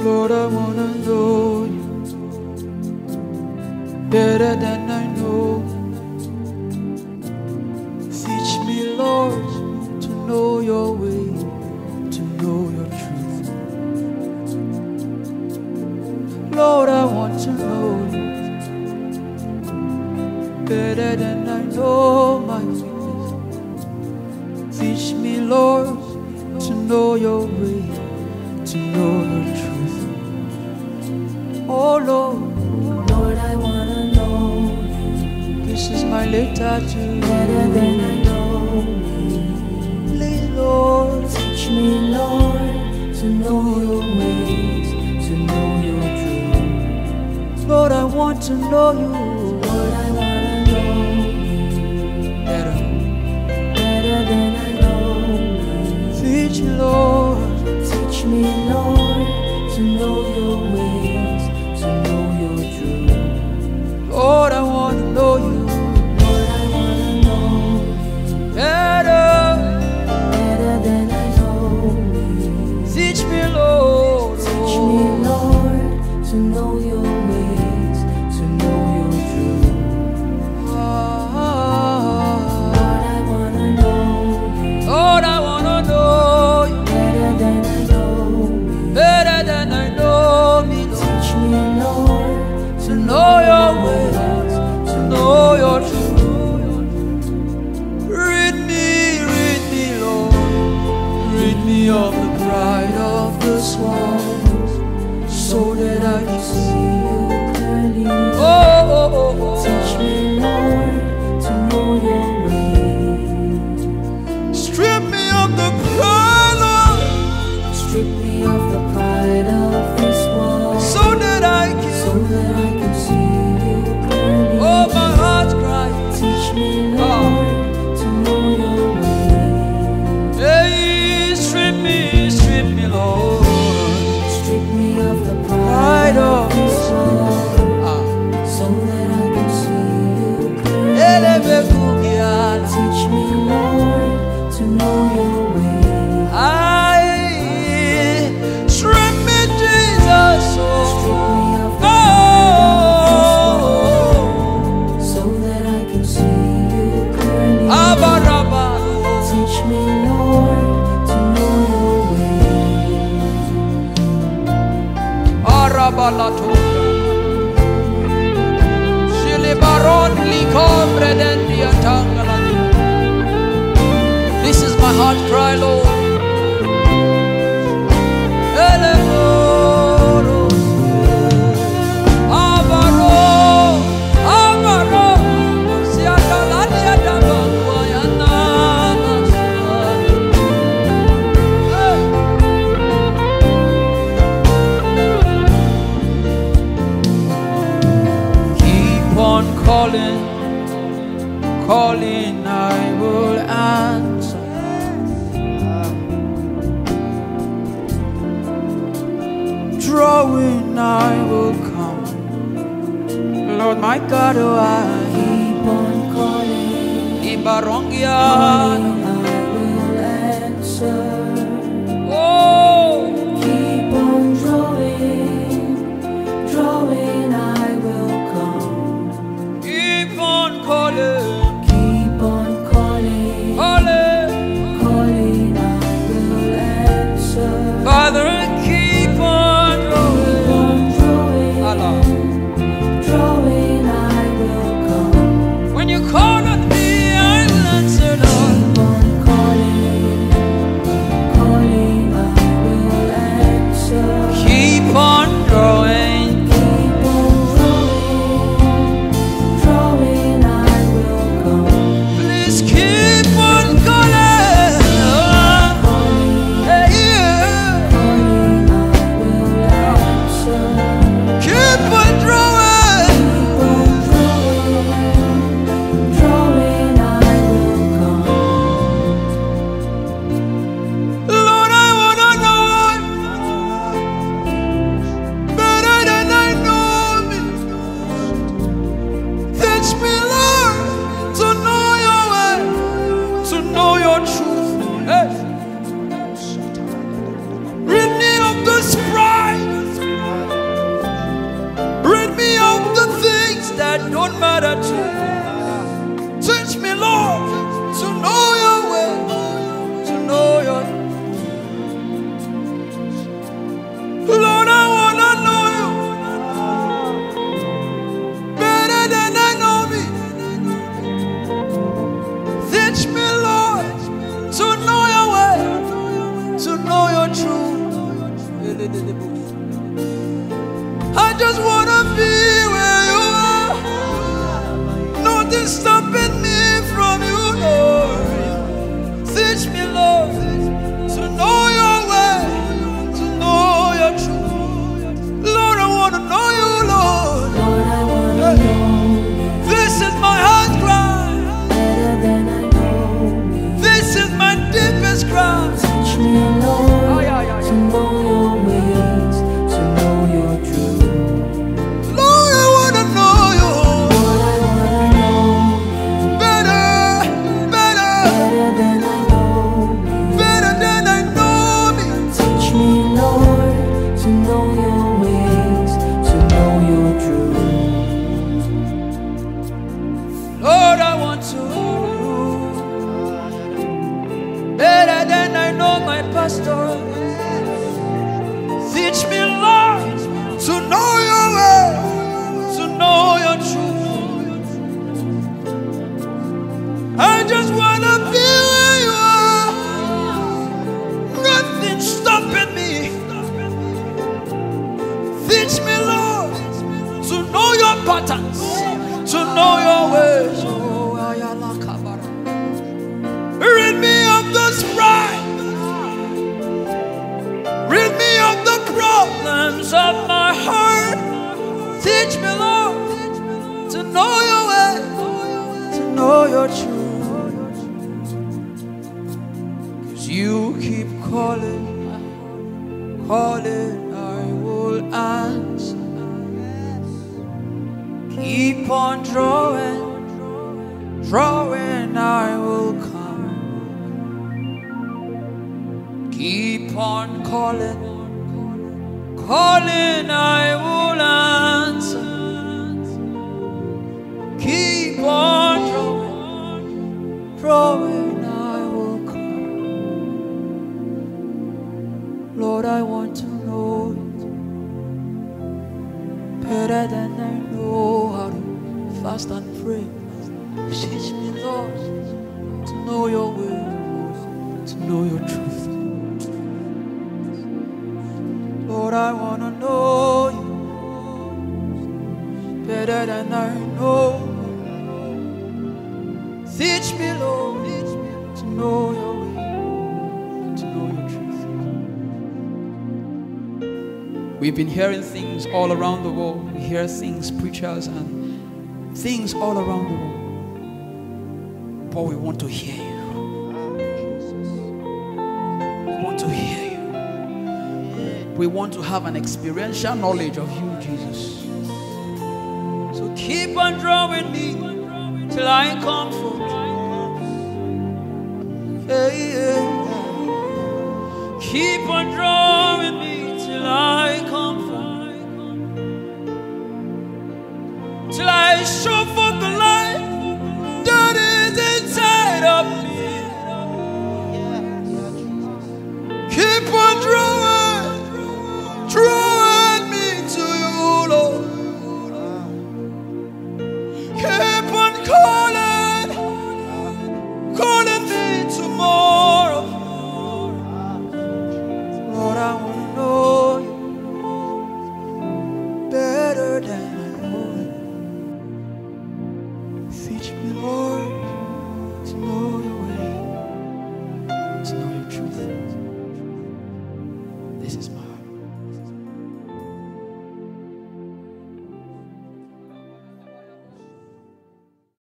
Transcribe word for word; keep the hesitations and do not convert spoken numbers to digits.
Lord, I wanna know you better than I know. Teach me, Lord, to know your way, to know your truth. Lord, I want to know you better than I know my weakness. Teach me, Lord, to know your way, to know your truth. Oh Lord, Lord, I wanna know you. This is my letter to you. Better than I know me. Please, Lord, teach me, Lord, to know your ways, to know your truth. Lord, I want to know you. Lord, I wanna know you. Better, better than I know me. Teach me, Lord. Teach me, Lord, to know your ways, to know your truth. Lord, I want to know you. Lord, I wanna know you. Better, better than I know me. Teach me, Lord. Teach me, Lord, to know your ways, to know your truth. Ah, Lord, I wanna know you. Lord, I want to know you. Better than I know me. Better than I know me, Lord. Teach me, Lord, To know your ways, to know your truth. Rid me, rid me, Lord. Rid me of the pride of this world, so that I can see you clearly. Oh, oh, oh, oh. Teach me, Lord, to know your ways. Strip me of the pride, Lord, Strip me of the pride of this world, so that I can. so that I can see you clearly. Oh, my heart cries. Teach me, Lord, to know your ways. Hey, strip me, strip me, Lord. Strip me of the Pride pride of of this world, Ah. so that I can see you clearly. Elebe kugiala. Teach me, Lord, to know your ways. I strip me, Jesus. Strip Oh, me of the oh, so that I can see you clearly. Abaraba. Teach me, Lord, to know your ways. Arabalato. Shilibaron likombre dendia tangalani. This is my heart cry, Lord. Eleboro. Abaro. Abaro. Siakalani adabakwa yanana. Hey. Keep on calling, calling, I will answer. Drawing, I will come. Lord, my God, oh, I Keep on calling, Ibarongia. calling, I will answer. Oh, Keep on drawing, drawing, I will come. keep on calling, Keep on calling, calling. calling, I will answer. Father, keep on Keep drawing. on drawing, Allah. drawing, I will come. When you call on me, I will answer, Lord. Keep on I just wanna be where you are. Nothing stopping me from you, Lord. Teach me, Lord, to know your way, to know your truth. Lord, I wanna know you, Lord. Lord, I wanna Hey. know you This is my heart cry. better than I know me. This is my deepest cry. Teach me, Lord, Ay, ay, ay, to ay. know your ways, to know your truth. Lord, I wanna know you Lord, I wanna know you better, better, better than I know me. better than I know me. Teach me, Lord, to know your ways, to know your truth. Lord, I want to better than I know my pastor. Teach me, Lord, to know your way, to know your truth. I just wanna be where you are. Nothing stopping me. Teach me, Lord, to know your patterns, to know your ways. Oh, ayala kabara. Rid me of this pride. Rid me of the problems of my heart. Teach me, Lord, to know your way, to know your truth. 'Cause you keep calling, calling, I will answer. Keep on drawing, drawing, I will come. Keep on calling, calling, I will answer. Keep on drawing, drawing, I will come. Lord, I want to know you better than I know how to fast and pray. Teach me, Lord, to know your will, to know your truth. Lord, I want to know you better than I know. Teach me, Lord, to know your way, to know your truth. We've been hearing things all around the world. We hear things, preachers, and things all around the world. But we want to hear you. We want to hear you. We want to have an experiential knowledge of you, Jesus. So keep on drawing me till I come forth. Hey, yeah. Keep on drawing.